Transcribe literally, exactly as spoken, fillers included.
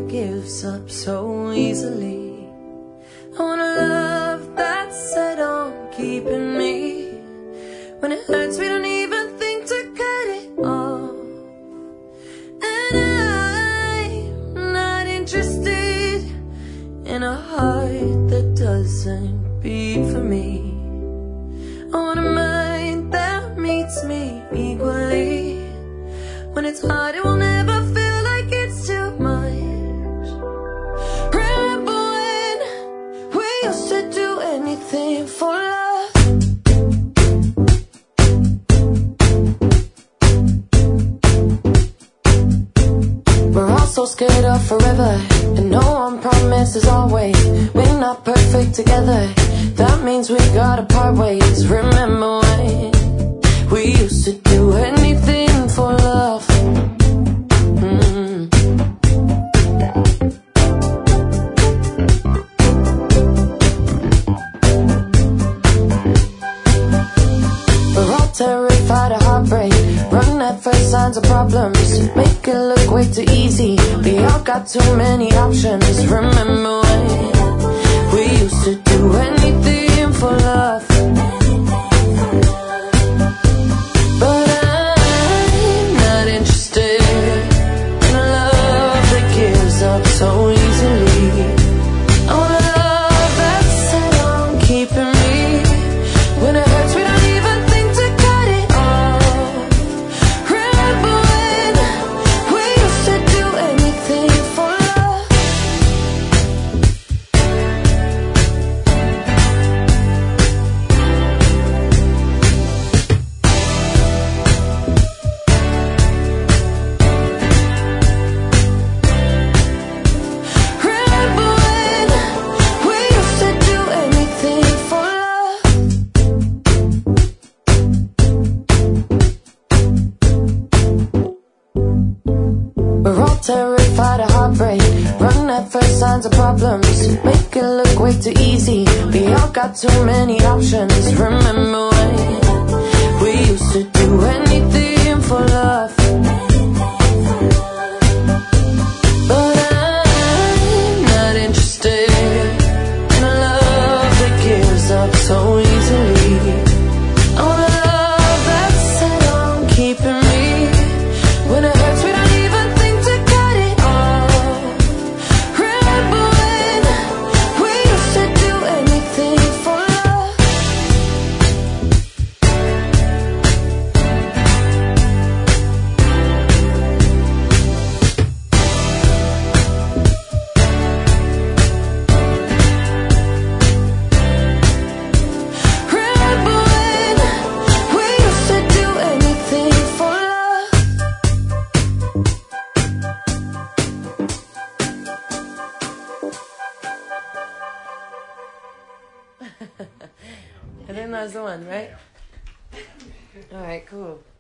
gives up so easily. I want a love that's set on keeping me. When it hurts we don't even think to cut it off. And I'm not interested in a heart that doesn't beat for me. I want a mind that meets me equally. When it's hard it will never feel like it's too much. Remember when we used to do anything for love? We're all so scared of forever, and no one promises always. We're not perfect together, that means we gotta part ways. Remember when we used to do anything for love? Mm. We're all terrified of heartbreak, run at first signs of problems, make it look way too easy. We all got too many options. Remember when we used to do anything for love? But I'm not interested in a love that gives up so easily. I want a love that's set on keeping me. When it hurts we don't even think to cut it off. Remember when we used to do anything for love? Remember when we used to do anything for love? We're all terrified of heartbreak, run at first signs of problems, make it look way too easy. We all got too many options. Remember when we used to do anything for love? But I'm not interested in a love that gives up so easily. I want a love that's set on keeping me. When it hurts we don't even think to cut it off. Remember when we used to do anything for love? Remember when we used to do anything for love? I think that's the one, right? Alright, cool.